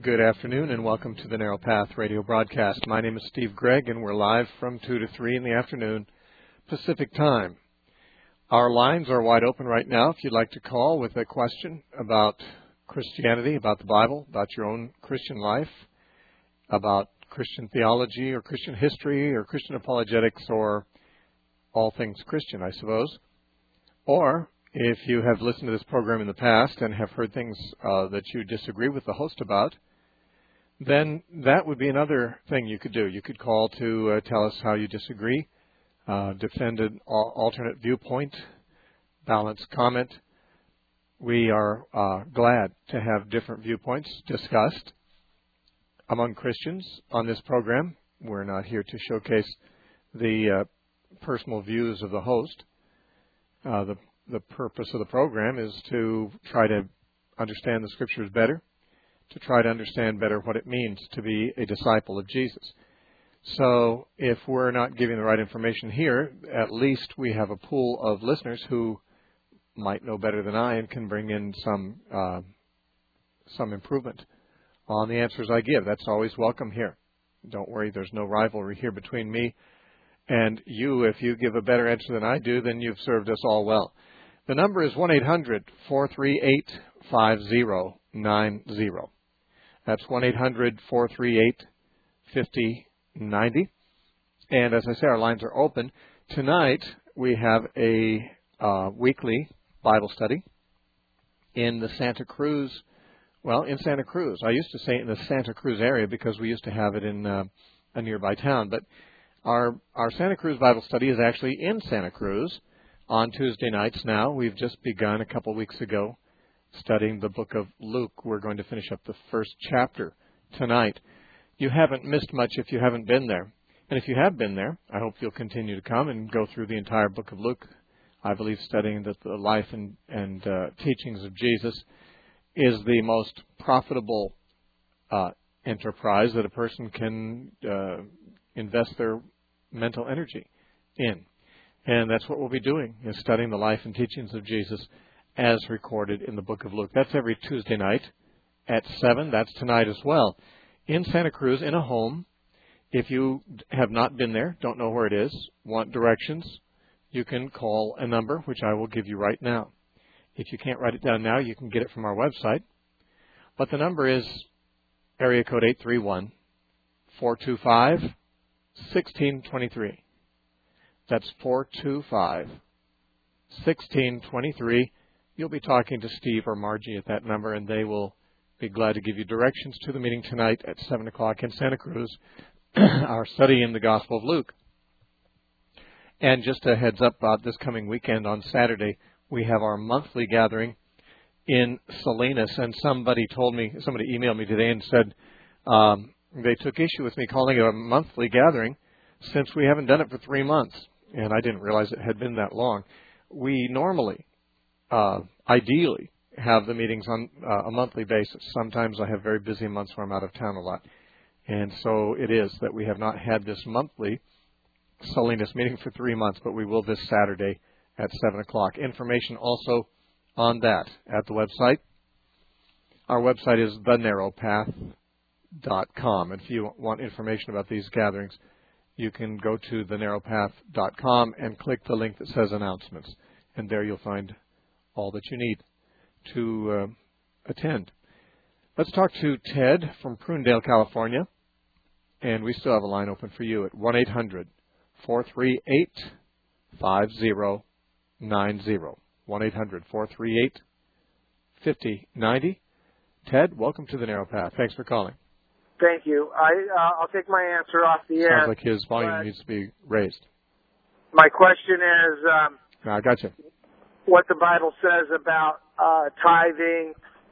Good afternoon and welcome to the Narrow Path radio broadcast. My name is Steve Gregg and we're live from 2 to 3 in the afternoon Pacific time. Our lines are wide open right now if you'd like to call with a question about Christianity, about the Bible, about your own Christian life, about Christian theology or Christian history or Christian apologetics or all things Christian, I suppose. Or if you have listened to this program in the past and have heard things that you disagree with the host about, then that would be another thing you could do. You could call to tell us how you disagree, defend an alternate viewpoint, balanced comment. We are glad to have different viewpoints discussed among Christians on this program. We're not here to showcase the personal views of the host. The purpose of the program is to try to understand the Scriptures better, to try to understand better what it means to be a disciple of Jesus. So if we're not giving the right information here, at least we have a pool of listeners who might know better than I and can bring in some improvement on the answers I give. That's always welcome here. Don't worry, there's no rivalry here between me and you. If you give a better answer than I do, then you've served us all well. The number is 1-800-438-5090. That's 1-800-438-5090. And as I say, our lines are open. Tonight, we have a weekly Bible study in the Santa Cruz. Well, in Santa Cruz. I used to say in the Santa Cruz area because we used to have it in a nearby town. But our Santa Cruz Bible study is actually in Santa Cruz on Tuesday nights now. We've just begun a couple weeks ago studying the book of Luke. We're going to finish up the first chapter tonight. You haven't missed much if you haven't been there. And if you have been there, I hope you'll continue to come and go through the entire book of Luke. I believe studying the life and teachings of Jesus is the most profitable enterprise that a person can invest their mental energy in. And that's what we'll be doing, is studying the life and teachings of Jesus as recorded in the book of Luke. That's every Tuesday night at 7. That's tonight as well. In Santa Cruz, in a home. If you have not been there, don't know where it is, want directions, you can call a number, which I will give you right now. If you can't write it down now, you can get it from our website. But the number is area code 831-425-1623. That's 425-1623. You'll be talking to Steve or Margie at that number, and they will be glad to give you directions to the meeting tonight at 7 o'clock in Santa Cruz, our study in the Gospel of Luke. And just a heads up about this coming weekend on Saturday, we have our monthly gathering in Salinas. And somebody emailed me today and said they took issue with me calling it a monthly gathering since we haven't done it for 3 months. And I didn't realize it had been that long. We normally, ideally, have the meetings on a monthly basis. Sometimes I have very busy months where I'm out of town a lot. And so it is that we have not had this monthly Salinas meeting for 3 months, but we will this Saturday at 7 o'clock. Information also on that at the website. Our website is thenarrowpath.com. And if you want information about these gatherings, you can go to thenarrowpath.com and click the link that says announcements. And there you'll find all that you need to attend. Let's talk to Ted from Prunedale, California. And we still have a line open for you at 1-800-438-5090. 1-800-438-5090. Ted, welcome to the Narrow Path. Thanks for calling. Thank you. I'll take my answer off the air. Sounds like his volume needs to be raised. My question is, I got you. What the Bible says about tithing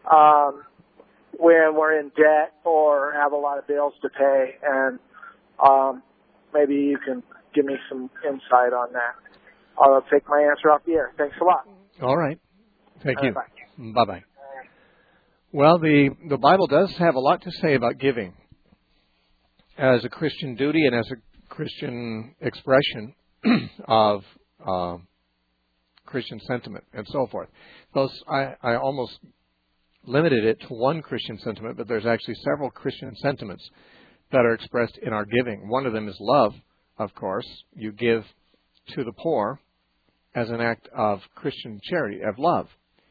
when we're in debt or have a lot of bills to pay, and maybe you can give me some insight on that. I'll take my answer off the air. Thanks a lot. All right. Thank you. Bye. Bye-bye. Well, the Bible does have a lot to say about giving as a Christian duty and as a Christian expression of Christian sentiment and so forth. Those I almost limited it to one Christian sentiment, but there's actually several Christian sentiments that are expressed in our giving. One of them is love, of course. You give to the poor as an act of Christian charity, of love.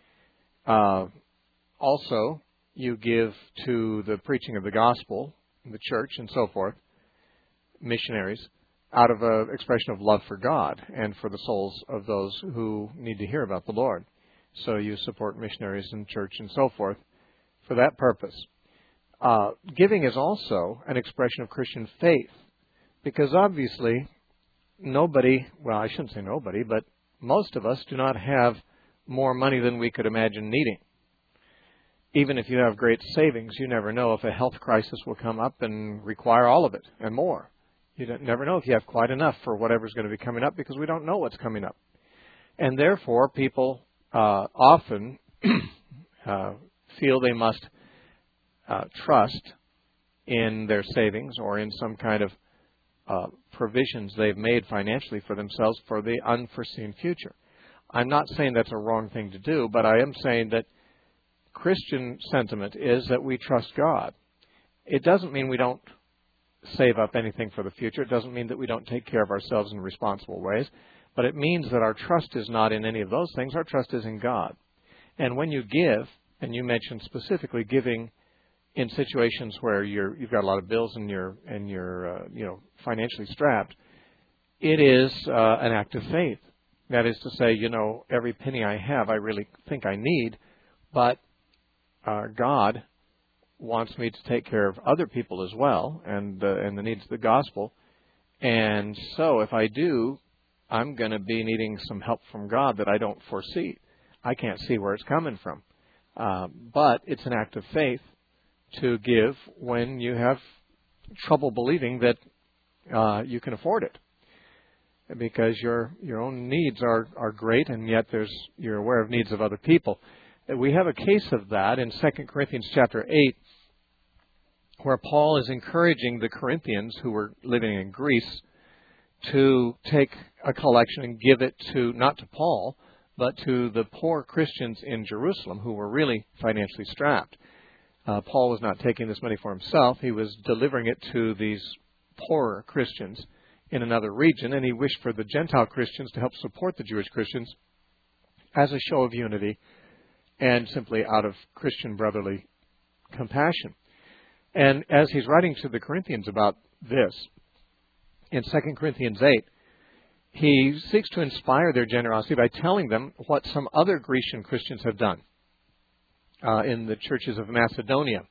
Also, you give to the preaching of the gospel, the church, and so forth, missionaries, out of an expression of love for God and for the souls of those who need to hear about the Lord. So you support missionaries and church and so forth for that purpose. Giving is also an expression of Christian faith, because obviously nobody, well, I shouldn't say nobody, but most of us do not have more money than we could imagine needing. Even if you have great savings, you never know if a health crisis will come up and require all of it and more. You never know if you have quite enough for whatever's going to be coming up, because we don't know what's coming up. And therefore, people often feel they must trust in their savings or in some kind of provisions they've made financially for themselves for the unforeseen future. I'm not saying that's a wrong thing to do, but I am saying that Christian sentiment is that we trust God. It doesn't mean we don't save up anything for the future. It doesn't mean that we don't take care of ourselves in responsible ways. But it means that our trust is not in any of those things. Our trust is in God. And when you give, and you mentioned specifically giving in situations where you've got a lot of bills and you're financially strapped, it is an act of faith. That is to say, every penny I have, I really think I need, but God wants me to take care of other people as well and the needs of the gospel. And so if I do, I'm going to be needing some help from God that I don't foresee. I can't see where it's coming from. But it's an act of faith to give when you have trouble believing that you can afford it, because your own needs are great, and yet you're aware of needs of other people. We have a case of that in 2 Corinthians chapter 8, where Paul is encouraging the Corinthians who were living in Greece to take a collection and give it not to Paul, but to the poor Christians in Jerusalem who were really financially strapped. Paul was not taking this money for himself. He was delivering it to these poorer Christians in another region, and he wished for the Gentile Christians to help support the Jewish Christians as a show of unity and simply out of Christian brotherly compassion. And as he's writing to the Corinthians about this, in 2 Corinthians 8, he seeks to inspire their generosity by telling them what some other Grecian Christians have done in the churches of Macedonia.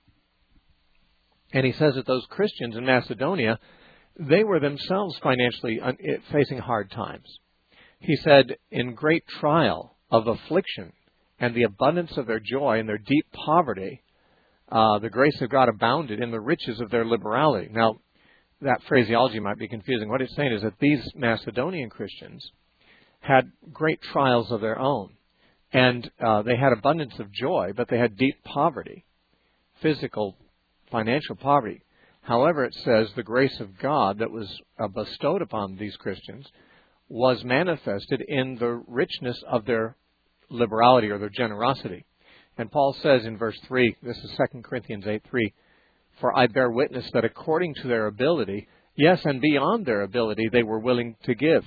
And he says that those Christians in Macedonia, they were themselves financially facing hard times. He said, in great trial of affliction and the abundance of their joy and their deep poverty, the grace of God abounded in the riches of their liberality. Now, that phraseology might be confusing. What it's saying is that these Macedonian Christians had great trials of their own. And they had abundance of joy, but they had deep poverty, physical, financial poverty. However, it says the grace of God that was bestowed upon these Christians was manifested in the richness of their liberality or their generosity. And Paul says in verse 3, this is 2 Corinthians 8:3, "For I bear witness that according to their ability, yes, and beyond their ability, they were willing to give."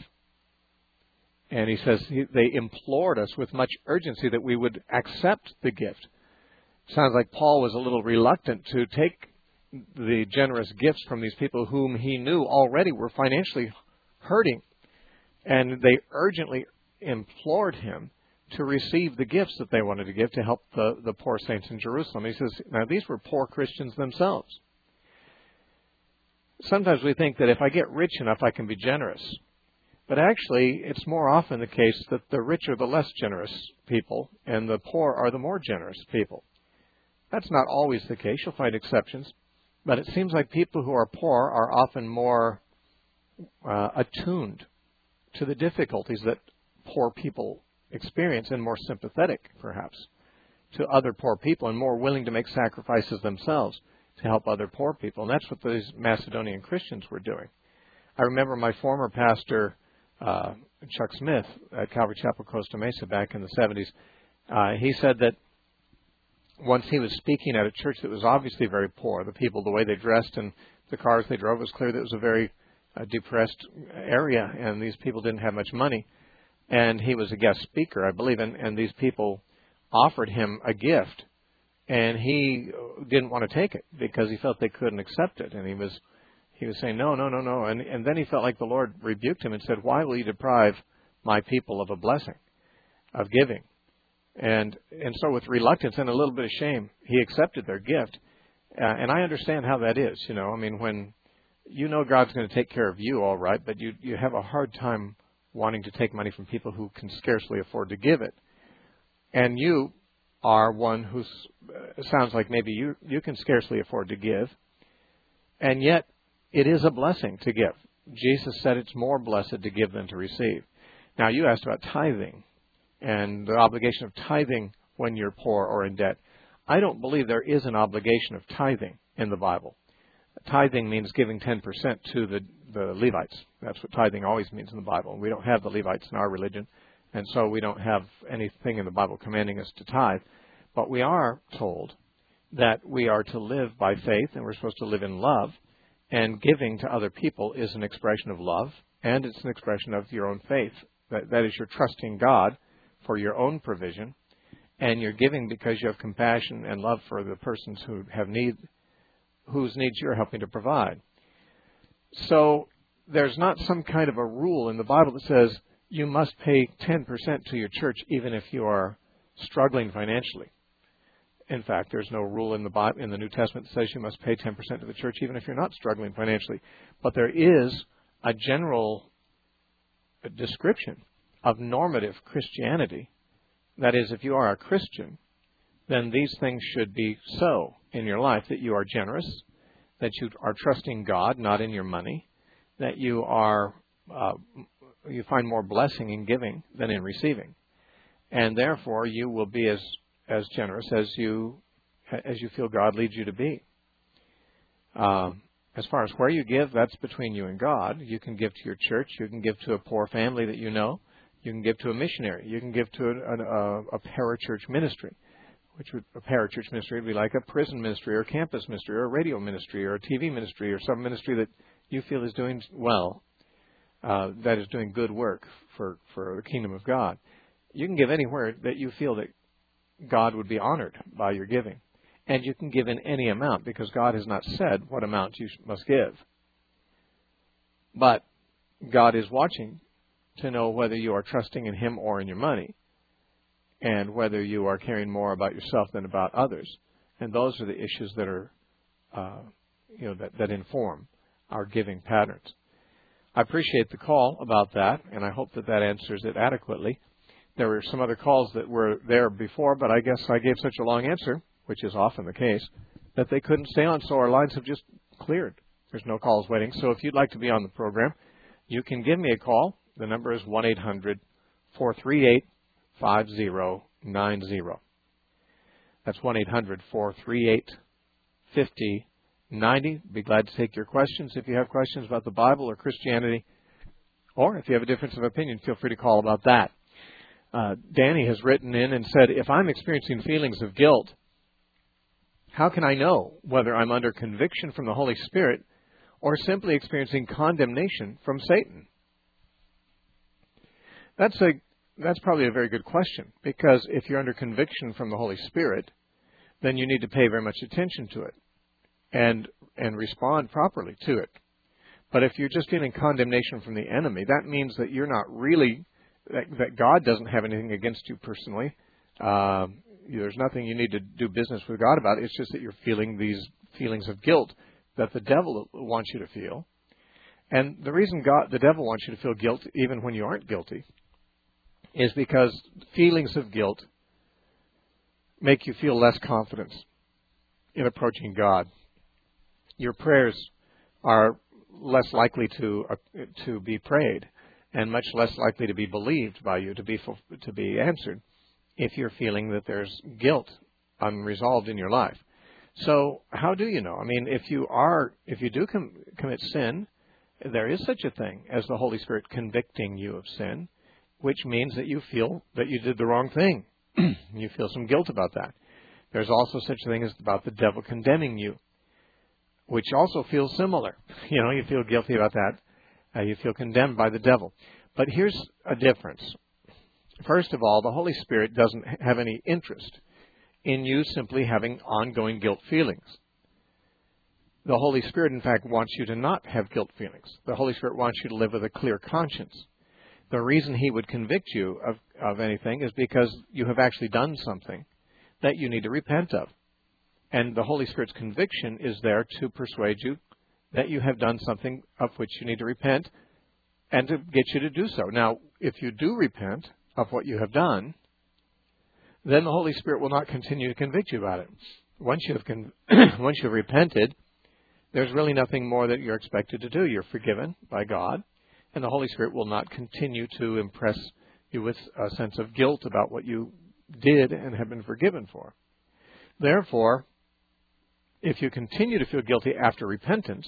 And he says they implored us with much urgency that we would accept the gift. Sounds like Paul was a little reluctant to take the generous gifts from these people whom he knew already were financially hurting. And they urgently implored him to receive the gifts that they wanted to give to help the poor saints in Jerusalem. He says, now these were poor Christians themselves. Sometimes we think that if I get rich enough, I can be generous. But actually, it's more often the case that the rich are the less generous people, and the poor are the more generous people. That's not always the case. You'll find exceptions. But it seems like people who are poor are often more attuned to the difficulties that poor people experience, and more sympathetic, perhaps, to other poor people, and more willing to make sacrifices themselves to help other poor people. And that's what these Macedonian Christians were doing. I remember my former pastor, Chuck Smith, at Calvary Chapel, Costa Mesa, back in the 70s. He said that once he was speaking at a church that was obviously very poor. The people, the way they dressed and the cars they drove, was clear that it was a very depressed area, and these people didn't have much money. And he was a guest speaker, I believe, and these people offered him a gift, and he didn't want to take it because he felt they couldn't accept it. And he was saying, no. And then he felt like the Lord rebuked him and said, why will you deprive my people of a blessing, of giving? And so with reluctance and a little bit of shame, he accepted their gift. And I understand how that is. You know, I mean, when you know God's going to take care of you, all right, but you have a hard time wanting to take money from people who can scarcely afford to give it. And you are one who sounds like maybe you can scarcely afford to give. And yet, it is a blessing to give. Jesus said it's more blessed to give than to receive. Now, you asked about tithing and the obligation of tithing when you're poor or in debt. I don't believe there is an obligation of tithing in the Bible. Tithing means giving 10% to the Levites. That's what tithing always means in the Bible. We don't have the Levites in our religion, and so we don't have anything in the Bible commanding us to tithe. But we are told that we are to live by faith, and we're supposed to live in love, and giving to other people is an expression of love, and it's an expression of your own faith. That is, you're trusting God for your own provision, and you're giving because you have compassion and love for the persons who have need, whose needs you're helping to provide. So there's not some kind of a rule in the Bible that says you must pay 10% to your church even if you are struggling financially. In fact, there's no rule in the Bible, in the New Testament that says you must pay 10% to the church even if you're not struggling financially. But there is a general description of normative Christianity. That is, if you are a Christian, then these things should be so in your life, that you are generous, that you are trusting God, not in your money, that you are you find more blessing in giving than in receiving, and therefore you will be as generous as you feel God leads you to be. As far as where you give, that's between you and God. You can give to your church. You can give to a poor family that you know. You can give to a missionary. You can give to a parachurch ministry, a parachurch ministry would be like a prison ministry or a campus ministry or a radio ministry or a TV ministry or some ministry that you feel is doing well, that is doing good work for the kingdom of God. You can give anywhere that you feel that God would be honored by your giving. And you can give in any amount because God has not said what amount you must give. But God is watching to know whether you are trusting in Him or in your money, and whether you are caring more about yourself than about others. And those are the issues that are, that inform our giving patterns. I appreciate the call about that, and I hope that answers it adequately. There were some other calls that were there before, but I guess I gave such a long answer, which is often the case, that they couldn't stay on, so our lines have just cleared. There's no calls waiting. So if you'd like to be on the program, you can give me a call. The number is 1-800-438-5090. That's 1-800-438-5090. Be glad to take your questions. If you have questions about the Bible or Christianity, or if you have a difference of opinion, feel free to call about that. Danny has written in and said, if I'm experiencing feelings of guilt, how can I know whether I'm under conviction from the Holy Spirit or simply experiencing condemnation from Satan? That's probably a very good question, because if you're under conviction from the Holy Spirit, then you need to pay very much attention to it and respond properly to it. But if you're just feeling condemnation from the enemy, that means that you're not really, that God doesn't have anything against you personally. There's nothing you need to do business with God about. It's just that you're feeling these feelings of guilt that the devil wants you to feel. And the reason the devil wants you to feel guilt even when you aren't guilty is because feelings of guilt make you feel less confidence in approaching God. Your prayers are less likely to be prayed and much less likely to be believed by you, to be answered, if you're feeling that there's guilt unresolved in your life. So how do you know? I mean, if you do commit sin, there is such a thing as the Holy Spirit convicting you of sin, which means that you feel that you did the wrong thing. You feel some guilt about that. There's also such a thing as about the devil condemning you, which also feels similar. You feel guilty about that. You feel condemned by the devil. But here's a difference. First of all, the Holy Spirit doesn't have any interest in you simply having ongoing guilt feelings. The Holy Spirit, in fact, wants you to not have guilt feelings. The Holy Spirit wants you to live with a clear conscience. The reason He would convict you of anything is because you have actually done something that you need to repent of. And the Holy Spirit's conviction is there to persuade you that you have done something of which you need to repent and to get you to do so. Now, if you do repent of what you have done, then the Holy Spirit will not continue to convict you about it. Once you have repented, there's really nothing more that you're expected to do. You're forgiven by God, and the Holy Spirit will not continue to impress you with a sense of guilt about what you did and have been forgiven for. Therefore, if you continue to feel guilty after repentance,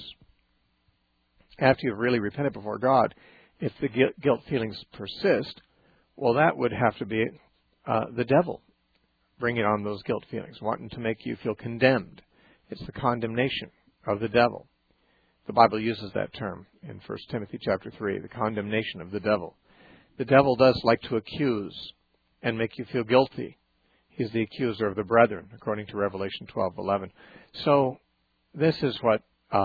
after you've really repented before God, if the guilt feelings persist, well, that would have to be the devil bringing on those guilt feelings, wanting to make you feel condemned. It's the condemnation of the devil. The Bible uses that term in 1 Timothy chapter 3, the condemnation of the devil. The devil does like to accuse and make you feel guilty. He's the accuser of the brethren, according to Revelation 12:11. So this is what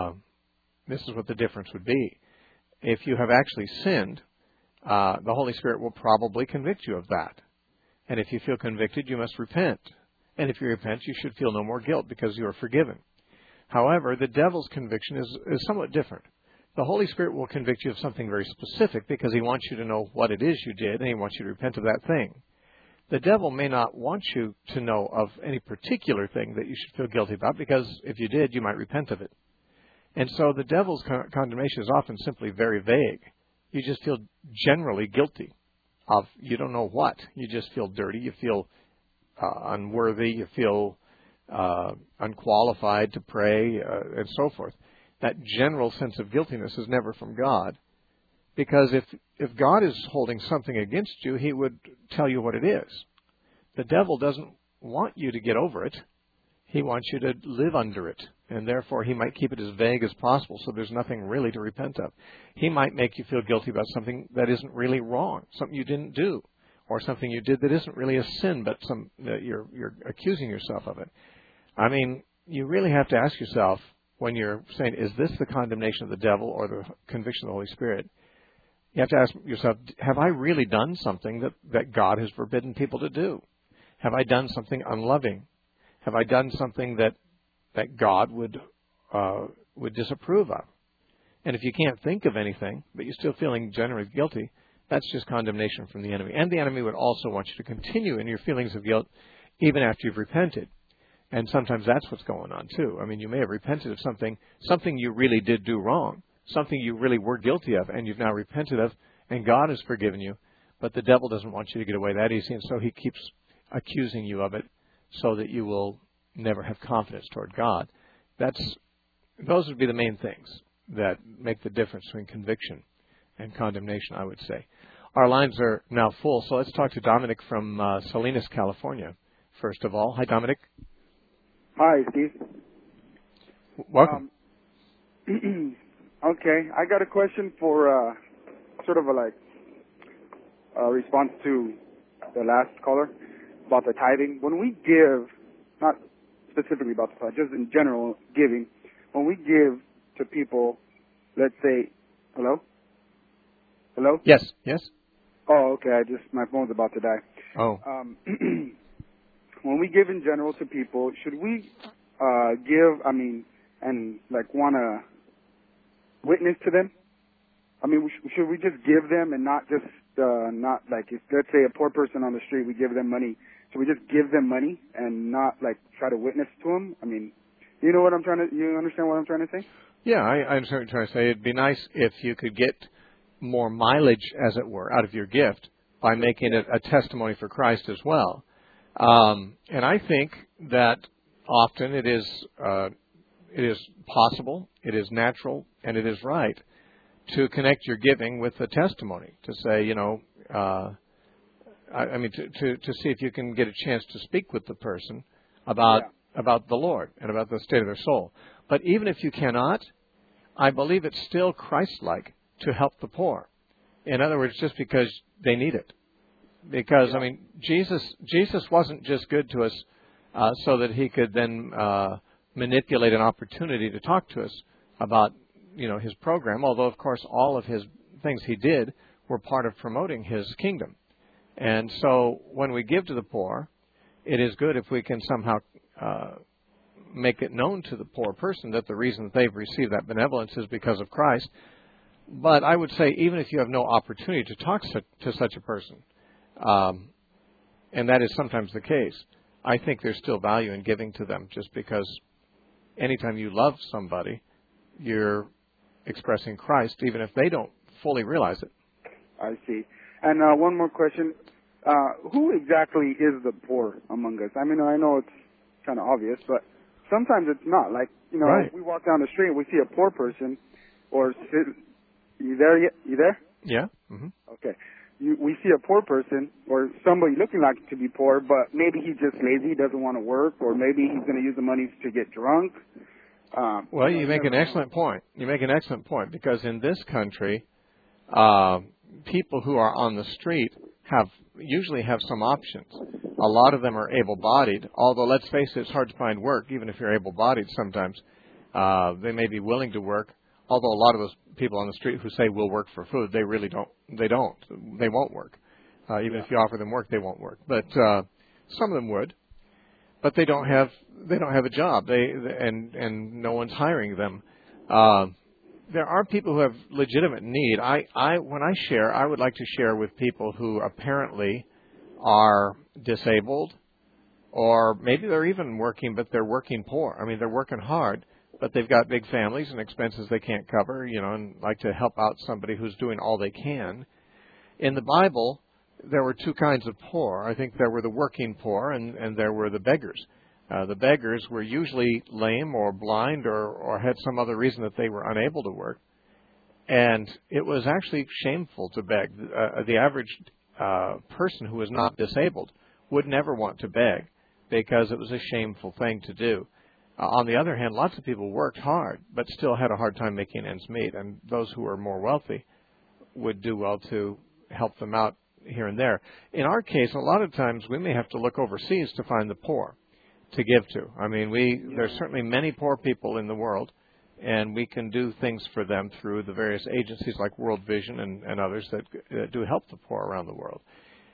the difference would be. If you have actually sinned, the Holy Spirit will probably convict you of that. And if you feel convicted, you must repent. And if you repent, you should feel no more guilt because you are forgiven. However, the devil's conviction is somewhat different. The Holy Spirit will convict you of something very specific because He wants you to know what it is you did and He wants you to repent of that thing. The devil may not want you to know of any particular thing that you should feel guilty about because if you did, you might repent of it. And so the devil's condemnation is often simply very vague. You just feel generally guilty of you don't know what. You just feel dirty. You feel unworthy. You feel unqualified to pray, and so forth. That general sense of guiltiness is never from God, because if God is holding something against you, He would tell you what it is. The devil doesn't want you to get over it. He wants you to live under it, and therefore he might keep it as vague as possible so there's nothing really to repent of. He might make you feel guilty about something that isn't really wrong, something you didn't do, or something you did that isn't really a sin, but you're accusing yourself of it. I mean, you really have to ask yourself when you're saying, is this the condemnation of the devil or the conviction of the Holy Spirit? You have to ask yourself, have I really done something that God has forbidden people to do? Have I done something unloving? Have I done something that God would disapprove of? And if you can't think of anything, but you're still feeling generally guilty, that's just condemnation from the enemy. And the enemy would also want you to continue in your feelings of guilt even after you've repented. And sometimes that's what's going on, too. I mean, you may have repented of something you really did do wrong, something you really were guilty of, and you've now repented of, and God has forgiven you. But the devil doesn't want you to get away that easy, and so he keeps accusing you of it so that you will never have confidence toward God. Those would be the main things that make the difference between conviction and condemnation, I would say. Our lines are now full, so let's talk to Dominic from Salinas, California, first of all. Hi, Dominic. Hi, Steve. Welcome. Okay, I got a question for sort of a response to the last caller about the tithing. When we give, not specifically about the tithe, just in general giving, when we give to people, let's say, hello? Hello? Yes. Oh, okay, my phone's about to die. Oh. When we give in general to people, should we give, and want to witness to them? I mean, should we just give them and not just, if, let's say, a poor person on the street, we give them money, should we just give them money and not, try to witness to them? I mean, you understand what I'm trying to say? Yeah, I understand what you're trying to say. It'd be nice if you could get more mileage, as it were, out of your gift by making it a testimony for Christ as well. And I think that often it is possible, it is natural, and it is right to connect your giving with a testimony, to say, to see if you can get a chance to speak with the person about the Lord and about the state of their soul. But even if you cannot, I believe it's still Christ-like to help the poor. In other words, just because they need it. Because, I mean, Jesus wasn't just good to us so that he could then manipulate an opportunity to talk to us about, his program, although, of course, all of his things he did were part of promoting his kingdom. And so when we give to the poor, it is good if we can somehow make it known to the poor person that the reason that they've received that benevolence is because of Christ. But I would say even if you have no opportunity to talk to such a person, and that is sometimes the case, I think there's still value in giving to them, just because anytime you love somebody, you're expressing Christ, even if they don't fully realize it. I see. And one more question. Who exactly is the poor among us? I mean, I know it's kind of obvious, but sometimes it's not. Like, right. We walk down the street and we see a poor person, or you there yet? You there? Yeah. Mm-hmm. Okay. We see a poor person or somebody looking like to be poor, but maybe he's just lazy, doesn't want to work, or maybe he's going to use the money to get drunk. Well, you make an excellent point. You make an excellent point, because in this country, people who are on the street usually have some options. A lot of them are able-bodied, although let's face it, it's hard to find work, even if you're able-bodied sometimes. They may be willing to work, although a lot of those people on the street who say we'll work for food, they really don't. They don't. They won't work. Even if you offer them work, they won't work. But some of them would. But they don't have a job. And no one's hiring them. There are people who have legitimate need. When I share, I would like to share with people who apparently are disabled, or maybe they're even working, but they're working poor. I mean, they're working hard, but they've got big families and expenses they can't cover, and like to help out somebody who's doing all they can. In the Bible, there were two kinds of poor. I think there were the working poor and there were the beggars. The beggars were usually lame or blind or had some other reason that they were unable to work. And it was actually shameful to beg. The average person who was not disabled would never want to beg, because it was a shameful thing to do. On the other hand, lots of people worked hard but still had a hard time making ends meet, and those who were more wealthy would do well to help them out here and there. In our case, a lot of times we may have to look overseas to find the poor to give to. I mean, there's certainly many poor people in the world, and we can do things for them through the various agencies like World Vision and others that do help the poor around the world.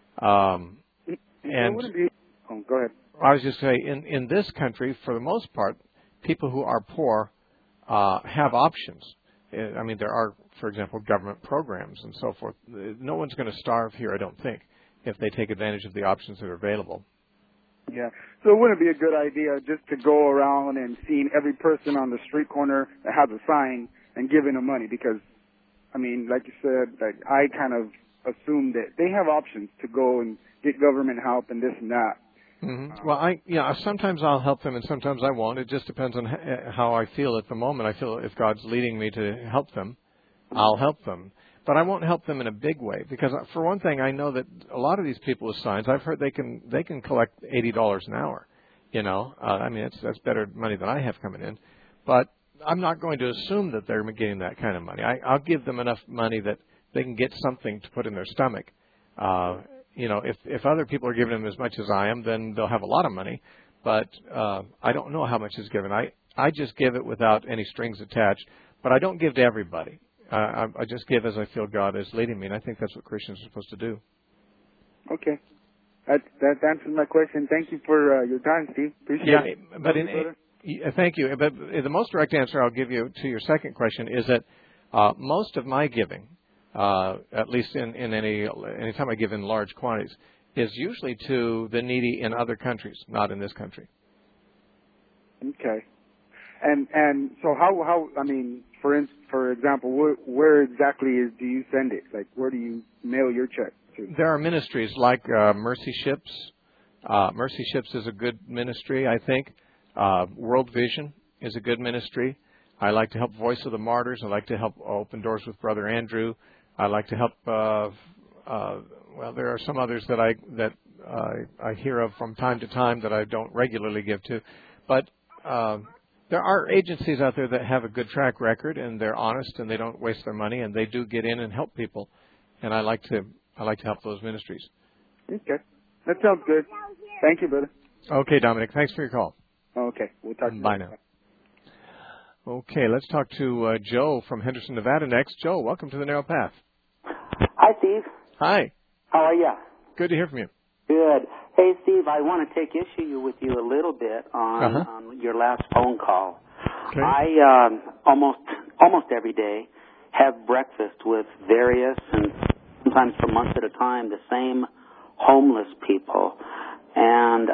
Go ahead. I was just saying, in this country, for the most part, people who are poor have options. I mean, there are, for example, government programs and so forth. No one's going to starve here, I don't think, if they take advantage of the options that are available. Yeah. So it wouldn't be a good idea just to go around and seeing every person on the street corner that has a sign and giving them money, because, I mean, like you said, like, I kind of assumed that they have options to go and get government help and this and that. Mm-hmm. Well, sometimes I'll help them and sometimes I won't. It just depends on how I feel at the moment. I feel if God's leading me to help them, I'll help them. But I won't help them in a big way, because for one thing, I know that a lot of these people with signs, I've heard they can collect $80 an hour. I mean, that's better money than I have coming in. But I'm not going to assume that they're getting that kind of money. I'll give them enough money that they can get something to put in their stomach. If other people are giving them as much as I am, then they'll have a lot of money. But I don't know how much is given. I just give it without any strings attached. But I don't give to everybody. I just give as I feel God is leading me, and I think that's what Christians are supposed to do. Okay. That answers my question. Thank you for your time, Steve. Appreciate it. But thank you. But the most direct answer I'll give you to your second question is that most of my giving, at least in any time I give in large quantities, is usually to the needy in other countries, not in this country. Okay. And so how I mean, for example, where exactly do you send it? Like, where do you mail your check to? There are ministries like Mercy Ships. Mercy Ships is a good ministry, I think. World Vision is a good ministry. I like to help Voice of the Martyrs. I like to help Open Doors with Brother Andrew. I like to help. There are some others that I hear of from time to time that I don't regularly give to. But there are agencies out there that have a good track record, and they're honest, and they don't waste their money, and they do get in and help people. And I like to help those ministries. Okay. That sounds good. Thank you, brother. Okay, Dominic. Thanks for your call. Okay. We'll talk to you. Bye now. Okay, let's talk to Joe from Henderson, Nevada next. Joe, welcome to the Narrow Path. Hi, Steve. Hi. How are you? Good to hear from you. Good. Hey, Steve, I want to take issue with you a little bit on your last phone call. Okay. I almost every day have breakfast with various and sometimes for months at a time the same homeless people. And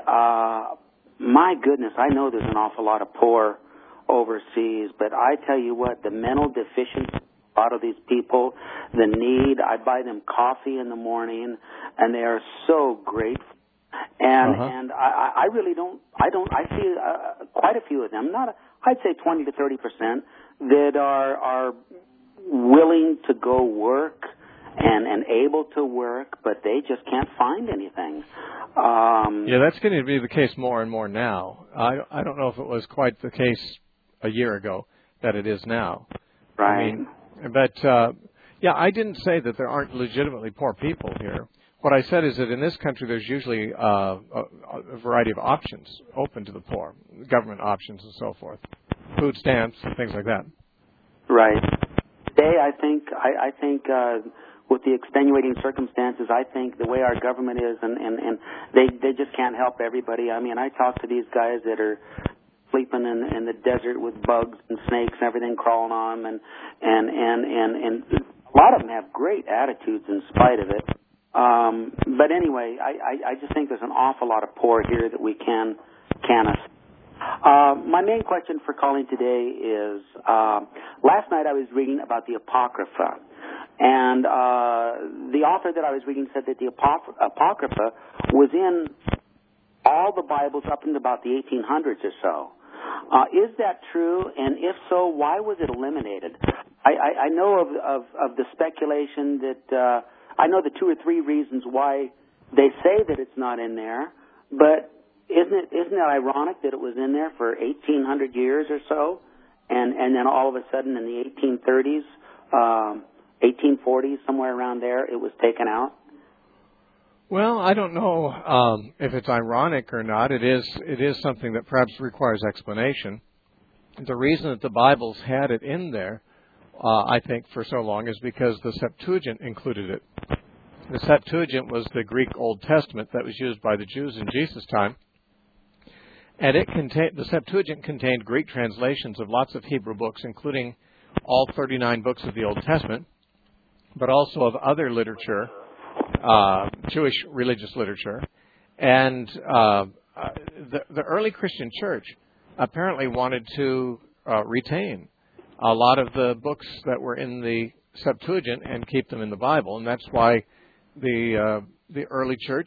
my goodness, I know there's an awful lot of poor overseas, but I tell you what, the mental deficiency a lot of these people, the need, I buy them coffee in the morning, and they are so grateful. And I really don't, I see quite a few of them, I'd say 20 to 30%, that are willing to go work and able to work, but they just can't find anything. Yeah, that's going to be the case more and more now. I don't know if it was quite the case a year ago that it is now. Right. I mean, but, yeah, I didn't say that there aren't legitimately poor people here. What I said is that in this country there's usually a variety of options open to the poor, government options and so forth, food stamps, things like that. Right. Today, I think with the extenuating circumstances, I think the way our government is, and they just can't help everybody. I mean, I talk to these guys that are sleeping in the desert with bugs and snakes and everything crawling on them, and a lot of them have great attitudes in spite of it. But anyway, I just think there's an awful lot of poor here that we can assist. My main question for calling today is, last night I was reading about the Apocrypha, and the author that I was reading said that the Apocrypha was in all the Bibles up into about the 1800s or so. Is that true? And if so, why was it eliminated? I know of the speculation that I know the 2 or 3 reasons why they say that it's not in there, but isn't it ironic that it was in there for 1,800 years or so, and then all of a sudden in the 1830s, 1840s, somewhere around there, it was taken out? Well, I don't know if it's ironic or not. It is something that perhaps requires explanation. The reason that the Bibles had it in there, I think, for so long is because the Septuagint included it. The Septuagint was the Greek Old Testament that was used by the Jews in Jesus' time. And the Septuagint contained Greek translations of lots of Hebrew books, including all 39 books of the Old Testament, but also of other literature, Jewish religious literature. And the early Christian church apparently wanted to retain a lot of the books that were in the Septuagint and keep them in the Bible. And that's why the early church,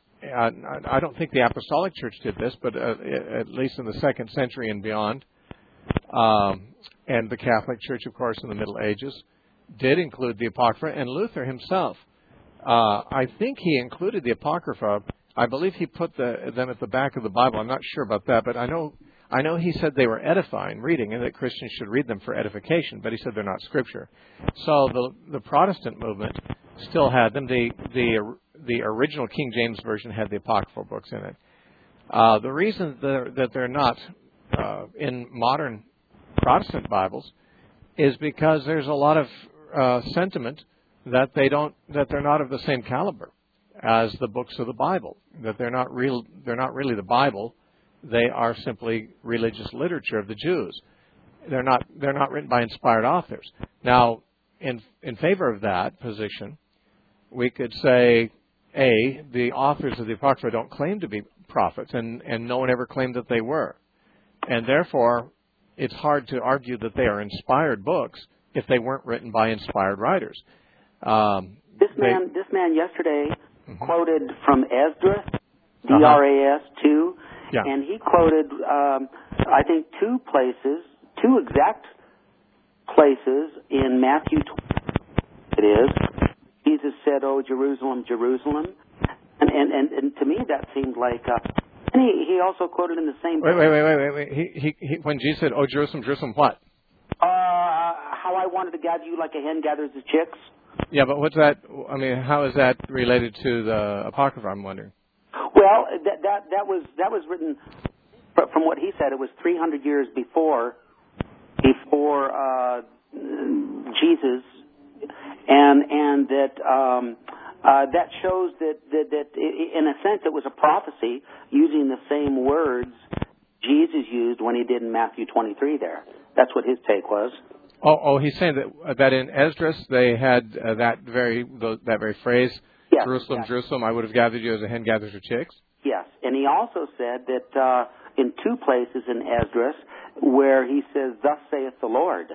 I don't think the Apostolic Church did this, but at least in the 2nd century and beyond, and the Catholic Church, of course, in the Middle Ages, did include the Apocrypha. And Luther himself, I think he included the Apocrypha. I believe he put them at the back of the Bible. I'm not sure about that, but I know he said they were edifying reading and that Christians should read them for edification, but he said they're not Scripture. So the Protestant movement still had them. The original King James Version had the Apocryphal books in it. The reason that they're not in modern Protestant Bibles is because there's a lot of sentiment that they're not of the same caliber as the books of the Bible. That they're not really the Bible. They are simply religious literature of the Jews. They're not written by inspired authors. Now, in favor of that position, we could say, the authors of the Apocrypha don't claim to be prophets, and no one ever claimed that they were. And therefore, it's hard to argue that they are inspired books if they weren't written by inspired writers. This man yesterday quoted from Esdras, D-R-A-S, 2, yeah. And he quoted, I think, 2 exact places in Matthew 20, it is. Jesus said, "Oh, Jerusalem, Jerusalem." And And to me that seemed like. And he also quoted in the same. Wait. He when Jesus said, "Oh Jerusalem, Jerusalem," what? How I wanted to gather you like a hen gathers the chicks. Yeah, but what's that? I mean, how is that related to the Apocrypha? I'm wondering. Well, that was written from what he said. It was 300 years before Jesus, and that shows that in a sense it was a prophecy using the same words Jesus used when he did in Matthew 23. There, that's what his take was. Oh, he's saying that in Esdras they had that very phrase, yes, Jerusalem, yes. Jerusalem, I would have gathered you as a hen gathers her chicks. Yes, and he also said that in two places in Esdras where he says, "Thus saith the Lord."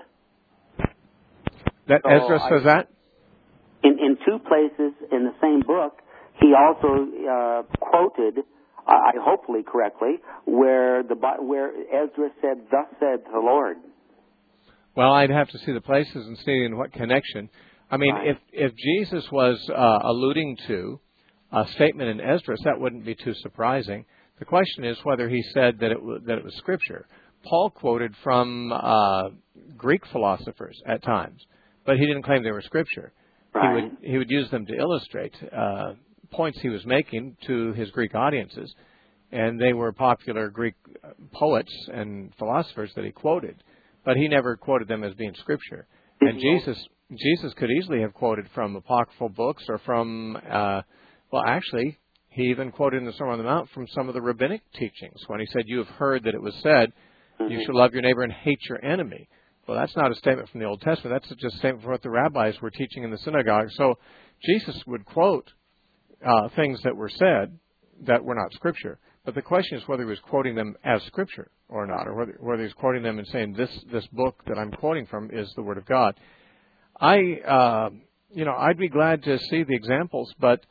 That so Esdras says that? In two places in the same book, he also quoted, I hopefully correctly, where Esdras said, "Thus said the Lord." Well, I'd have to see the places and see in what connection. I mean, right. if Jesus was alluding to a statement in Esdras, that wouldn't be too surprising. The question is whether he said that it was Scripture. Paul quoted from Greek philosophers at times, but he didn't claim they were Scripture. Right. He would use them to illustrate points he was making to his Greek audiences, and they were popular Greek poets and philosophers that he quoted. But he never quoted them as being Scripture. And Jesus could easily have quoted from apocryphal books or from, actually, he even quoted in the Sermon on the Mount from some of the rabbinic teachings when he said, "You have heard that it was said, you shall love your neighbor and hate your enemy." Well, that's not a statement from the Old Testament. That's just a statement from what the rabbis were teaching in the synagogue. So Jesus would quote things that were said that were not Scripture. But the question is whether he was quoting them as Scripture or not, or whether he's quoting them and saying this book that I'm quoting from is the Word of God. I'd be glad to see the examples, but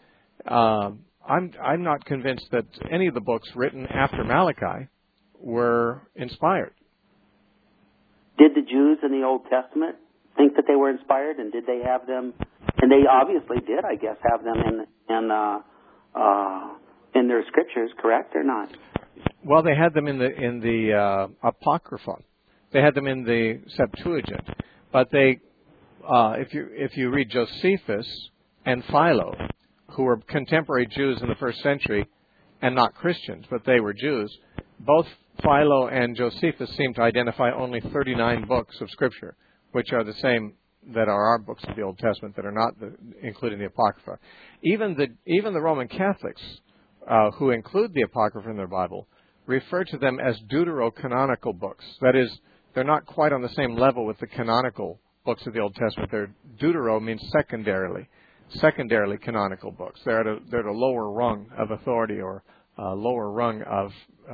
I'm not convinced that any of the books written after Malachi were inspired. Did the Jews in the Old Testament think that they were inspired, and did they have them? And they obviously did, I guess, have them in their scriptures, correct or not? Well, they had them in the Apocrypha. They had them in the Septuagint. But they, if you read Josephus and Philo, who were contemporary Jews in the first century and not Christians, but they were Jews, both Philo and Josephus seem to identify only 39 books of Scripture, which are the same that are our books of the Old Testament that are not including the Apocrypha. Even the Roman Catholics, who include the Apocrypha in their Bible, refer to them as deuterocanonical books. That is, they're not quite on the same level with the canonical books of the Old Testament. Deutero means secondarily canonical books. They're at a lower rung of authority or lower rung of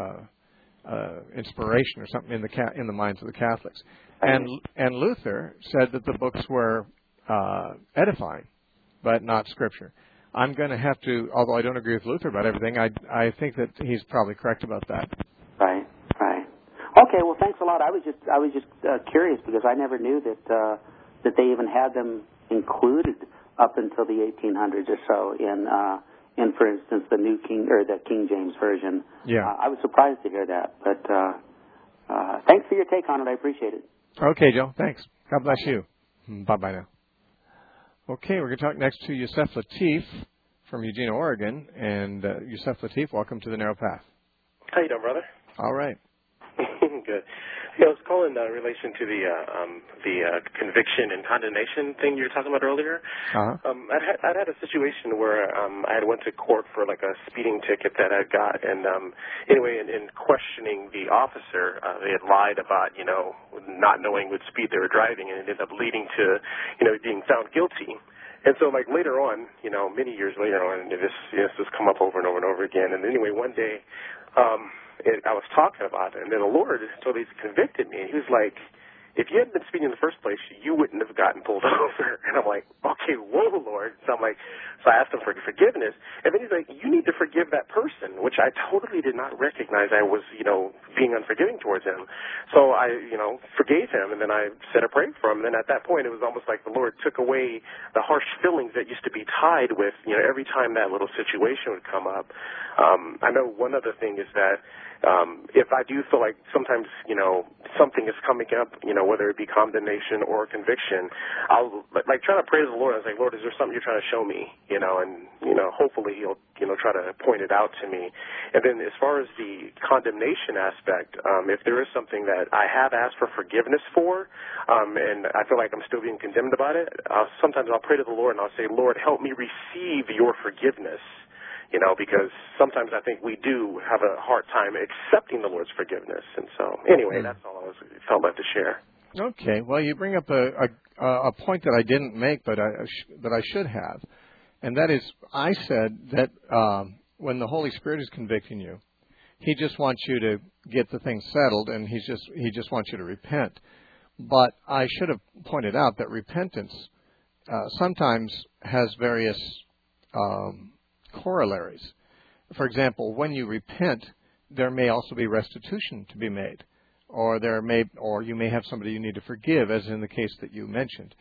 inspiration or something in the minds of the Catholics. And Luther said that the books were edifying, but not Scripture. I'm going to have to, although I don't agree with Luther about everything, I think that he's probably correct about that. Right. Okay, well, thanks a lot. I was just curious because I never knew that they even had them included up until the 1800s or so in, for instance, the King James version. Yeah. I was surprised to hear that, but thanks for your take on it. I appreciate it. Okay, Joe. Thanks. God bless you. Bye-bye now. Okay, we're going to talk next to Yusef Lateef from Eugene, Oregon. And Yusef Lateef, welcome to The Narrow Path. How you doing, brother? All right. Good. Yeah, I was calling in relation to the conviction and condemnation thing you were talking about earlier. Uh-huh. I'd had a situation where I had went to court for like a speeding ticket that I got, and anyway, in questioning the officer, they had lied about not knowing what speed they were driving, and it ended up leading to being found guilty. And so, like later on, many years later on, this has come up over and over and over again. And anyway, one day. I was talking about it, and then the Lord totally convicted me. He was like, if you hadn't been speeding in the first place, you wouldn't have gotten pulled over. And I'm like, okay, whoa, Lord. So so I asked him for forgiveness. And then he's like, you need to forgive that person, which I totally did not recognize I was, being unforgiving towards him. So I, forgave him, and then I said a prayer for him. And then at that point, it was almost like the Lord took away the harsh feelings that used to be tied with, every time that little situation would come up. I know one other thing is that if I do feel like sometimes, something is coming up, whether it be condemnation or conviction, I'll try to pray to the Lord. I was like, Lord, is there something you're trying to show me? And hopefully he'll, try to point it out to me. And then as far as the condemnation aspect, if there is something that I have asked for forgiveness for, and I feel like I'm still being condemned about it, sometimes I'll pray to the Lord and I'll say, Lord, help me receive your forgiveness. Because sometimes I think we do have a hard time accepting the Lord's forgiveness. And so, anyway, that's all I felt like to share. Okay. Well, you bring up a point that I didn't make, but I should have, and that is, I said that when the Holy Spirit is convicting you, He just wants you to get the thing settled, and He just wants you to repent. But I should have pointed out that repentance sometimes has various corollaries. For example, when you repent, there may also be restitution to be made, or you may have somebody you need to forgive, as in the case that you mentioned.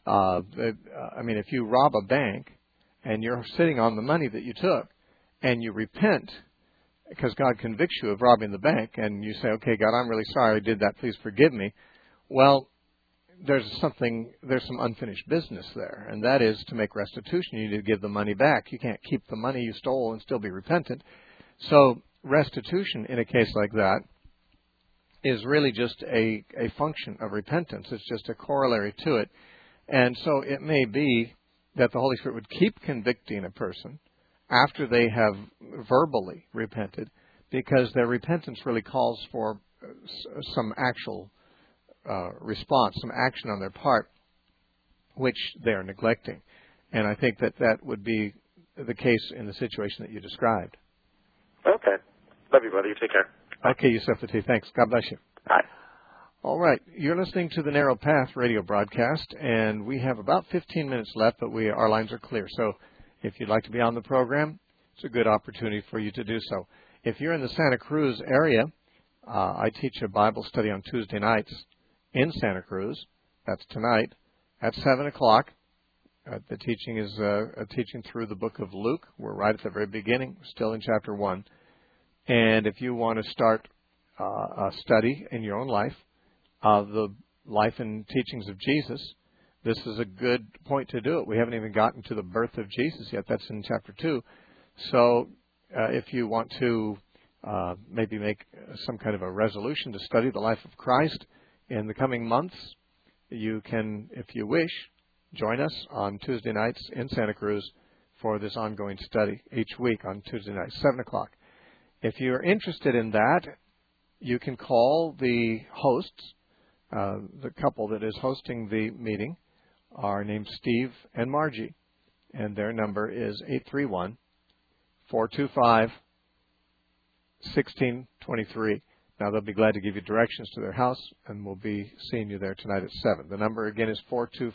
If you rob a bank and you're sitting on the money that you took, and you repent because God convicts you of robbing the bank, and you say, "Okay, God, I'm really sorry I did that. Please forgive me." Well, there's some unfinished business there, and that is to make restitution. You need to give the money back. You can't keep the money you stole and still be repentant. So restitution in a case like that is really just a function of repentance. It's just a corollary to it. And so it may be that the Holy Spirit would keep convicting a person after they have verbally repented, because their repentance really calls for some actual response, some action on their part, which they are neglecting. And I think that would be the case in the situation that you described. Okay. Love you, brother. You take care. Okay, Yusuf Latif. Thanks. God bless you. Bye. All right. You're listening to the Narrow Path radio broadcast, and we have about 15 minutes left, but our lines are clear. So if you'd like to be on the program, it's a good opportunity for you to do so. If you're in the Santa Cruz area, I teach a Bible study on Tuesday nights in Santa Cruz. That's tonight at 7 o'clock. The teaching is a teaching through the book of Luke. We're right at the very beginning, still in chapter 1. And if you want to start a study in your own life of the life and teachings of Jesus, this is a good point to do it. We haven't even gotten to the birth of Jesus yet. That's in chapter 2. So if you want to maybe make some kind of a resolution to study the life of Christ in the coming months, you can, if you wish, join us on Tuesday nights in Santa Cruz for this ongoing study each week on Tuesday nights, 7 o'clock. If you're interested in that, you can call the hosts. The couple that is hosting the meeting are named Steve and Margie, and their number is 831-425-1623. Now, they'll be glad to give you directions to their house, and we'll be seeing you there tonight at 7. The number, again, is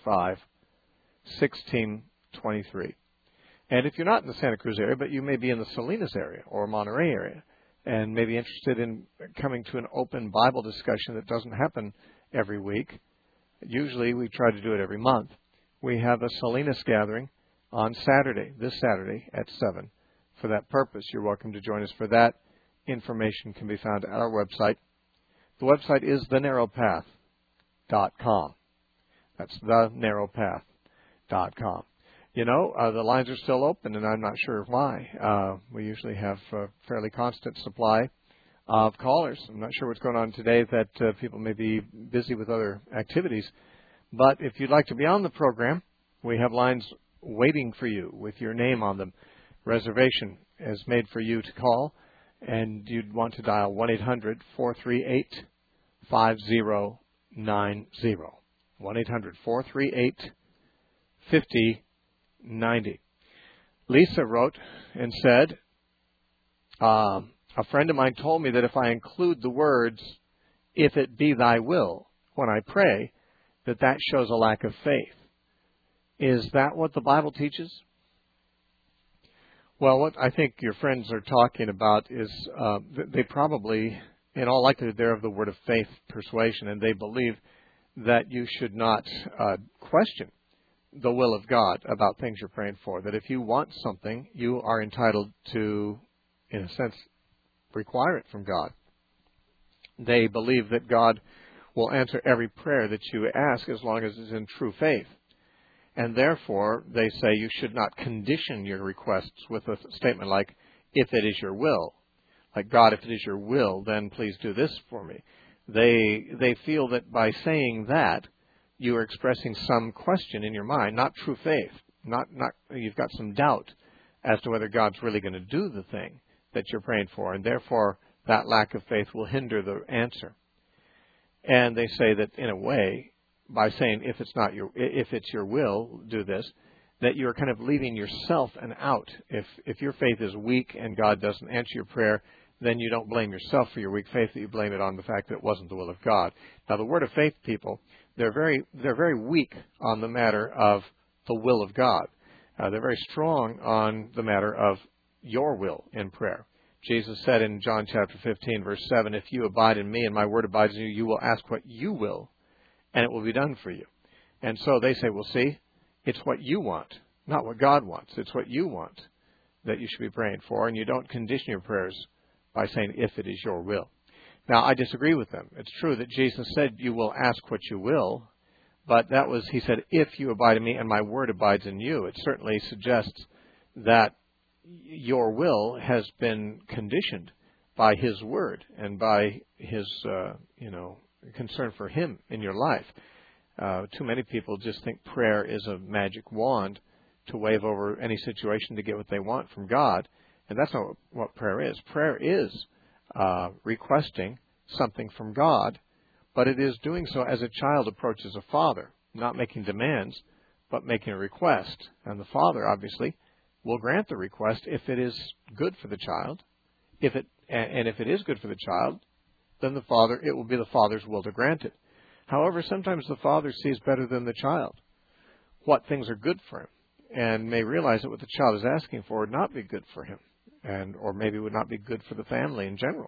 425-1623. And if you're not in the Santa Cruz area, but you may be in the Salinas area or Monterey area, and may be interested in coming to an open Bible discussion that doesn't happen every week, usually we try to do it every month. We have a Salinas gathering on Saturday, this Saturday at 7. For that purpose, you're welcome to join us for that. Information can be found at our website. The website is thenarrowpath.com. That's thenarrowpath.com. The lines are still open, and I'm not sure why. We usually have a fairly constant supply of callers. I'm not sure what's going on today, that people may be busy with other activities. But if you'd like to be on the program, we have lines waiting for you with your name on them. Reservation is made for you to call, and you'd want to dial 1-800-438-5090. 1-800-438-5090. Lisa wrote and said, a friend of mine told me that if I include the words, "if it be thy will," when I pray, that shows a lack of faith. Is that what the Bible teaches? Well, what I think your friends are talking about is they probably, in all likelihood, they're of the word of faith persuasion, and they believe that you should not question the will of God about things you're praying for, that if you want something, you are entitled to, in a sense, require it from God. They believe that God will answer every prayer that you ask as long as it's in true faith. And therefore, they say you should not condition your requests with a statement like, if it is your will. Like, God, if it is your will, then please do this for me. They feel that by saying that, you are expressing some question in your mind, not true faith. Not you've got some doubt as to whether God's really going to do the thing that you're praying for, and therefore that lack of faith will hinder the answer. And they say that in a way, by saying if it's your will, do this, that you're kind of leaving yourself an out. If your faith is weak and God doesn't answer your prayer, then you don't blame yourself for your weak faith, that you blame it on the fact that it wasn't the will of God. Now, the word of faith people, they're very weak on the matter of the will of God. They're very strong on the matter of your will in prayer. Jesus said in John chapter 15, verse 7, if you abide in me and my word abides in you, you will ask what you will, and it will be done for you. And so they say, well, see, it's what you want, not what God wants. It's what you want that you should be praying for, and you don't condition your prayers by saying, if it is your will. Now, I disagree with them. It's true that Jesus said, you will ask what you will, but that was, he said, if you abide in me and my word abides in you. It certainly suggests that your will has been conditioned by his word and by his, concern for him in your life. Too many people just think prayer is a magic wand to wave over any situation to get what they want from God. And that's not what prayer is. Prayer is requesting something from God, but it is doing so as a child approaches a father, not making demands, but making a request. And the father, obviously, will grant the request if it is good for the child. If it is good for the child, then it will be the father's will to grant it. However, sometimes the father sees better than the child what things are good for him, and may realize that what the child is asking for would not be good for him, or maybe would not be good for the family in general.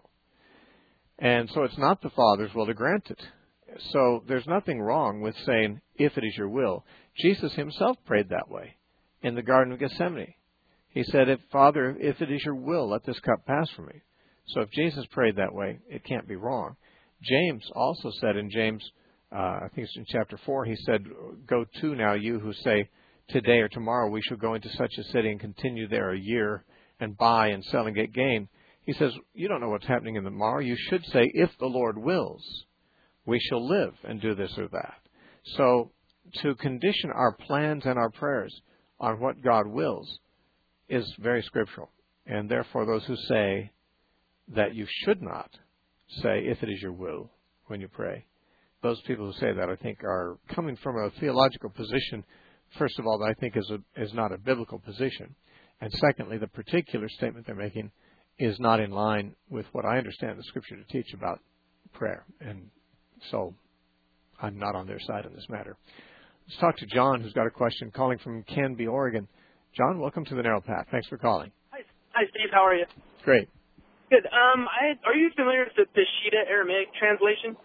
And so it's not the father's will to grant it. So there's nothing wrong with saying, if it is your will. Jesus himself prayed that way in the Garden of Gethsemane. He said, Father, if it is your will, let this cup pass from me. So if Jesus prayed that way, it can't be wrong. James also said in James, I think it's in chapter 4, he said, go to now, you who say, today or tomorrow we shall go into such a city and continue there a year and buy and sell and get gain. He says, you don't know what's happening in the tomorrow. You should say, if the Lord wills, we shall live and do this or that. So to condition our plans and our prayers on what God wills is very scriptural. And therefore those who say that you should not say, if it is your will, when you pray, those people who say that, I think, are coming from a theological position, first of all, that I think is not a biblical position. And secondly, the particular statement they're making is not in line with what I understand the Scripture to teach about prayer. And so I'm not on their side on this matter. Let's talk to John, who's got a question, calling from Canby, Oregon. John, welcome to the Narrow Path. Thanks for calling. Hi, Steve. How are you? Great. Good. Are you familiar with the Peshitta Aramaic translation?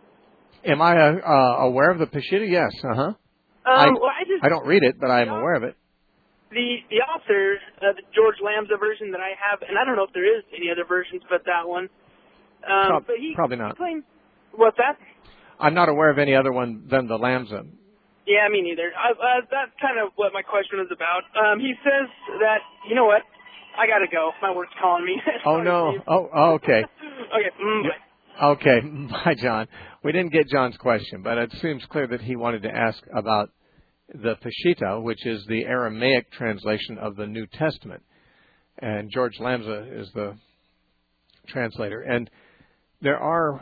Am I aware of the Peshitta? Yes. Uh-huh. I don't read it, but I am aware of it. The author, the George Lambda version that I have, and I don't know if there is any other versions but that one. But probably not. What's that? I'm not aware of any other one than the Lambda. Yeah, me neither. That's kind of what my question was about. He says that, you know what, I got to go. My work's calling me. Oh, no. Oh, okay. Okay, bye. Okay, bye, John. We didn't get John's question, but it seems clear that he wanted to ask about the Peshitta, which is the Aramaic translation of the New Testament. And George Lambda is the translator. And there are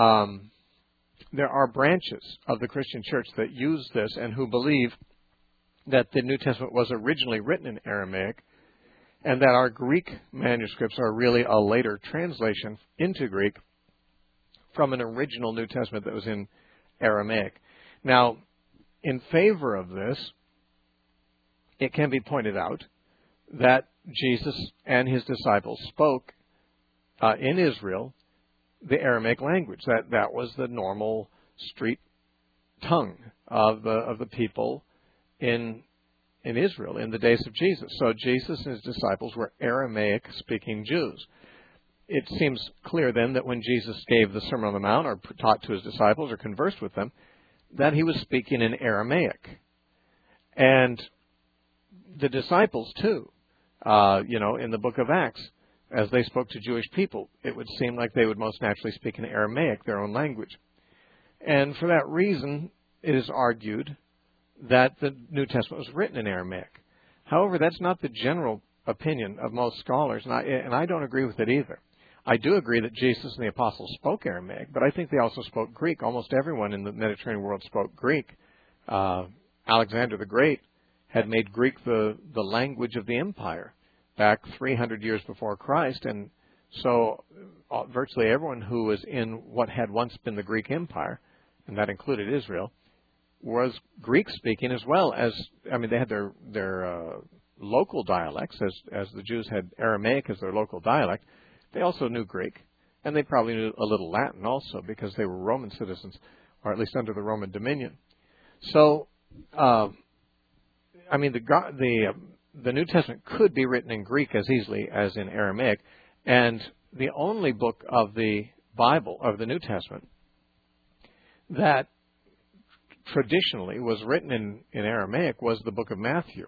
branches of the Christian church that use this and who believe that the New Testament was originally written in Aramaic and that our Greek manuscripts are really a later translation into Greek from an original New Testament that was in Aramaic. Now, in favor of this, it can be pointed out that Jesus and his disciples spoke in Israel the Aramaic language. That was the normal street tongue of the people in Israel in the days of Jesus. So Jesus and his disciples were Aramaic-speaking Jews. It seems clear then that when Jesus gave the Sermon on the Mount or taught to his disciples or conversed with them, that he was speaking in Aramaic. And the disciples too, in the book of Acts, as they spoke to Jewish people, it would seem like they would most naturally speak in Aramaic, their own language. And for that reason, it is argued that the New Testament was written in Aramaic. However, that's not the general opinion of most scholars, and I don't agree with it either. I do agree that Jesus and the apostles spoke Aramaic, but I think they also spoke Greek. Almost everyone in the Mediterranean world spoke Greek. Alexander the Great had made Greek the language of the empire back 300 years before Christ, and so virtually everyone who was in what had once been the Greek Empire, and that included Israel, was Greek-speaking as well as, they had their local dialects, as the Jews had Aramaic as their local dialect. They also knew Greek, and they probably knew a little Latin also because they were Roman citizens, or at least under the Roman dominion. So, the New Testament could be written in Greek as easily as in Aramaic, and the only book of the Bible, of the New Testament, that traditionally was written in Aramaic was the book of Matthew.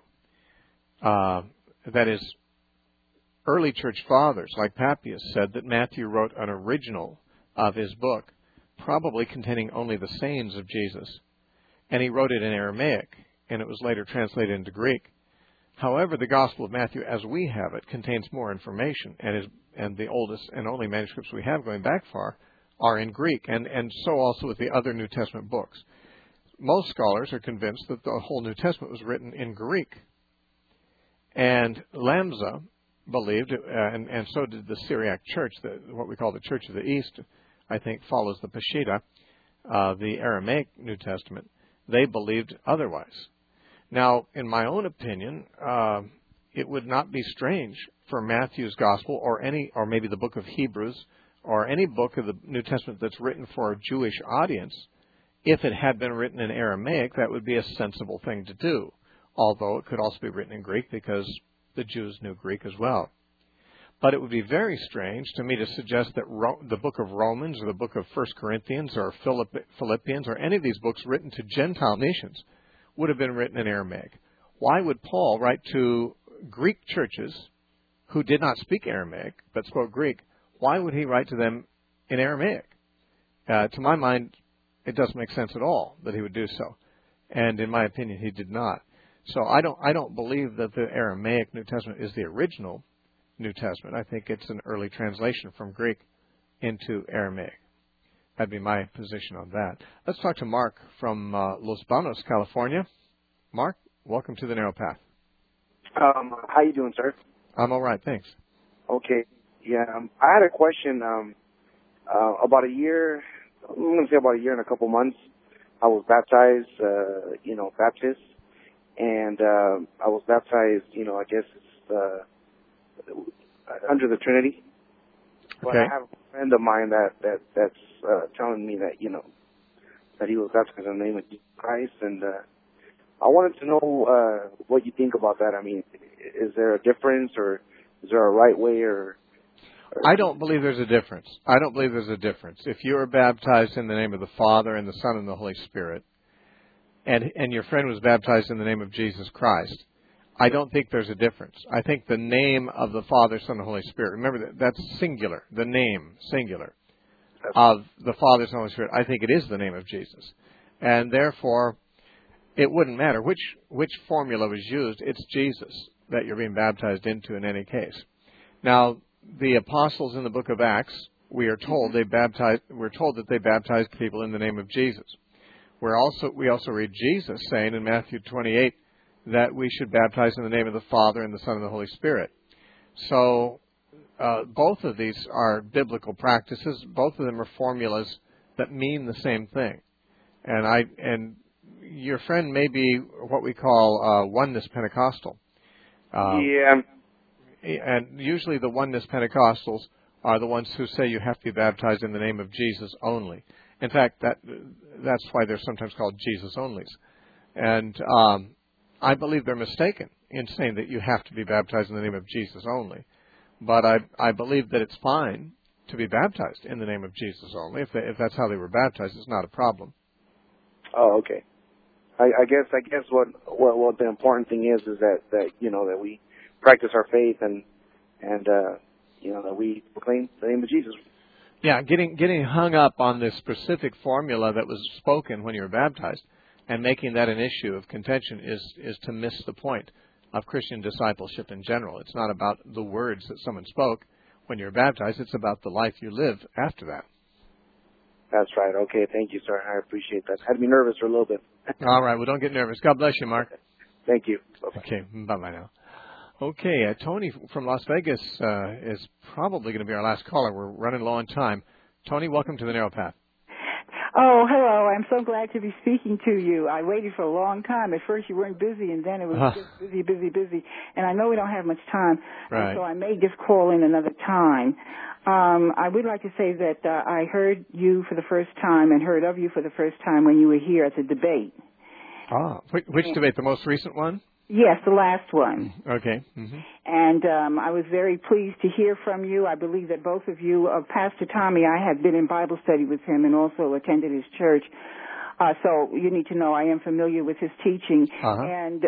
That is, early church fathers like Papias said that Matthew wrote an original of his book, probably containing only the sayings of Jesus, and he wrote it in Aramaic, and it was later translated into Greek. However, the Gospel of Matthew, as we have it, contains more information, and the oldest and only manuscripts we have going back far are in Greek, and so also with the other New Testament books. Most scholars are convinced that the whole New Testament was written in Greek. And Lamza believed, and so did the Syriac Church, what we call the Church of the East, I think follows the Peshitta, the Aramaic New Testament. They believed otherwise. Now, in my own opinion, it would not be strange for Matthew's Gospel or maybe the book of Hebrews or any book of the New Testament that's written for a Jewish audience, if it had been written in Aramaic, that would be a sensible thing to do, although it could also be written in Greek because the Jews knew Greek as well. But it would be very strange to me to suggest that the book of Romans or the book of 1 Corinthians or Philippians or any of these books written to Gentile nations would have been written in Aramaic. Why would Paul write to Greek churches who did not speak Aramaic but spoke Greek? Why would he write to them in Aramaic? To my mind, it doesn't make sense at all that he would do so. And in my opinion, he did not. So I don't believe that the Aramaic New Testament is the original New Testament. I think it's an early translation from Greek into Aramaic. That'd be my position on that. Let's talk to Mark from Los Banos, California. Mark, welcome to the Narrow Path. How you doing, sir? I'm all right, thanks. Okay. Yeah, I had a question. About a year and a couple months, I was baptized, Baptist. And I was baptized, I guess it's under the Trinity. But okay. I have a friend of mine that's telling me that, that he was baptized in the name of Jesus Christ. And I wanted to know what you think about that. Is there a difference, or is there a right way, or I don't believe there's a difference. If you are baptized in the name of the Father and the Son and the Holy Spirit, and your friend was baptized in the name of Jesus Christ, I don't think there's a difference. I think the name of the Father, Son, and Holy Spirit, remember that's singular, the name, singular, of the Father, Son, and Holy Spirit, I think it is the name of Jesus. And therefore, it wouldn't matter which formula was used, it's Jesus that you're being baptized into in any case. Now, the apostles in the book of Acts, we're told that they baptized people in the name of Jesus. We also read Jesus saying in Matthew 28 that we should baptize in the name of the Father and the Son and the Holy Spirit. So both of these are biblical practices. Both of them are formulas that mean the same thing. And your friend may be what we call oneness Pentecostal. Yeah. And usually the oneness Pentecostals are the ones who say you have to be baptized in the name of Jesus only. In fact, that's why they're sometimes called Jesus onlys. And I believe they're mistaken in saying that you have to be baptized in the name of Jesus only. But I believe that it's fine to be baptized in the name of Jesus only. If that's how they were baptized, it's not a problem. Oh, okay. I guess what the important thing is that that we practice our faith and that we proclaim the name of Jesus. Yeah, getting hung up on this specific formula that was spoken when you were baptized and making that an issue of contention is to miss the point of Christian discipleship in general. It's not about the words that someone spoke when you're baptized. It's about the life you live after that. That's right. Okay, thank you, sir. I appreciate that. Had me nervous for a little bit. All right. Well, don't get nervous. God bless you, Mark. Thank you. Bye-bye. Okay. Bye-bye now. Okay. Tony from Las Vegas is probably going to be our last caller. We're running low on time. Tony, welcome to the Narrow Path. Oh, hello. I'm so glad to be speaking to you. I waited for a long time. At first you weren't busy, and then it was just busy. And I know we don't have much time, right. So I may just call in another time. I would like to say that I heard you for the first time and heard of you for the first time when you were here at the debate. Ah, which debate? The most recent one? Yes, the last one. Okay. Mm-hmm. And I was very pleased to hear from you. I believe that both of you, Pastor Tommy, I had been in Bible study with him and also attended his church. So you need to know I am familiar with his teaching. Uh-huh. And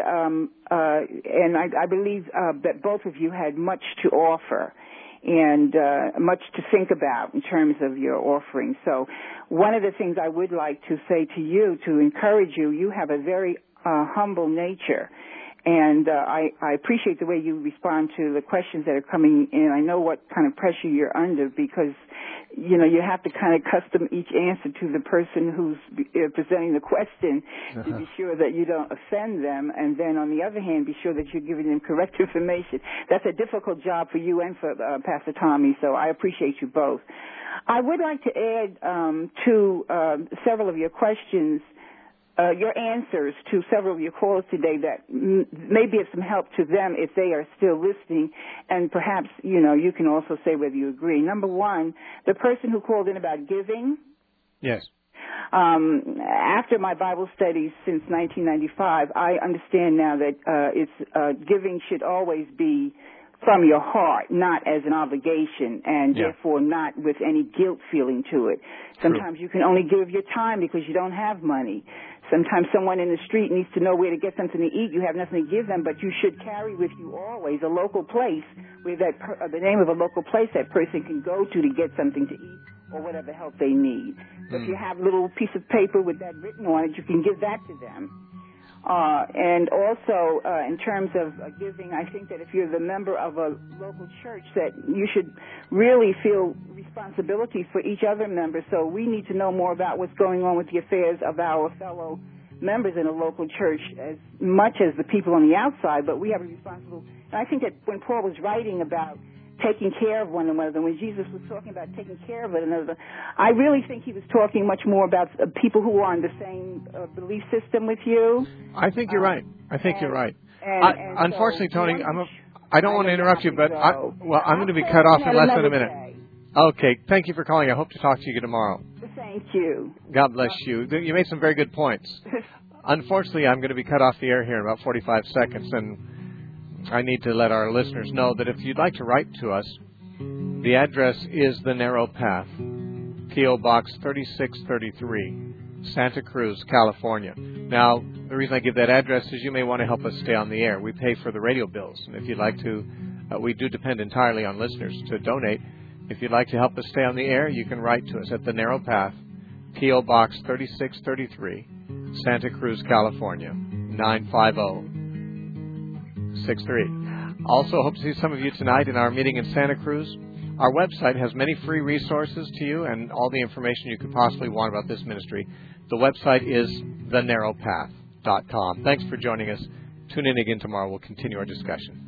I believe that both of you had much to offer and much to think about in terms of your offering. So one of the things I would like to say to you, to encourage you, you have a very humble nature. And I appreciate the way you respond to the questions that are coming in. I know what kind of pressure you're under because, you have to kind of custom each answer to the person who's presenting the question to be sure that you don't offend them. And then on the other hand, be sure that you're giving them correct information. That's a difficult job for you and for Pastor Tommy, so I appreciate you both. I would like to add to several of your questions, your answers to several of your callers today that may be of some help to them if they are still listening, and perhaps, you can also say whether you agree. Number one, the person who called in about giving. Yes. After my Bible studies since 1995, I understand now that giving should always be from your heart, not as an obligation, and therefore not with any guilt feeling to it. Sometimes you can only give your time because you don't have money. Sometimes someone in the street needs to know where to get something to eat. You have nothing to give them, but you should carry with you always a local place where the name of a local place that person can go to get something to eat or whatever help they need. So if you have a little piece of paper with that written on it, you can give that to them. And also, in terms of giving, I think that if you're the member of a local church, that you should really feel responsibility for each other member. So we need to know more about what's going on with the affairs of our fellow members in a local church as much as the people on the outside, but we have a responsibility. And I think that when Paul was writing about taking care of one another, when Jesus was talking about taking care of one another, I really think he was talking much more about people who are in the same belief system with you. I think you're right. You're right. Unfortunately, so Tony, I don't want to interrupt you, but I'm going to be cut off in less than a minute. Okay, thank you for calling. I hope to talk to you tomorrow. Thank you. God bless you. You made some very good points. Unfortunately, I'm going to be cut off the air here in about 45 seconds, and I need to let our listeners know that if you'd like to write to us, the address is The Narrow Path, P.O. Box 3633, Santa Cruz, California. Now, the reason I give that address is you may want to help us stay on the air. We pay for the radio bills, and if you'd like to, we do depend entirely on listeners to donate. If you'd like to help us stay on the air, you can write to us at The Narrow Path, P.O. Box 3633, Santa Cruz, California, 95063. Also, hope to see some of you tonight in our meeting in Santa Cruz. Our website has many free resources to you and all the information you could possibly want about this ministry. The website is thenarrowpath.com. Thanks for joining us. Tune in again tomorrow. We'll continue our discussion.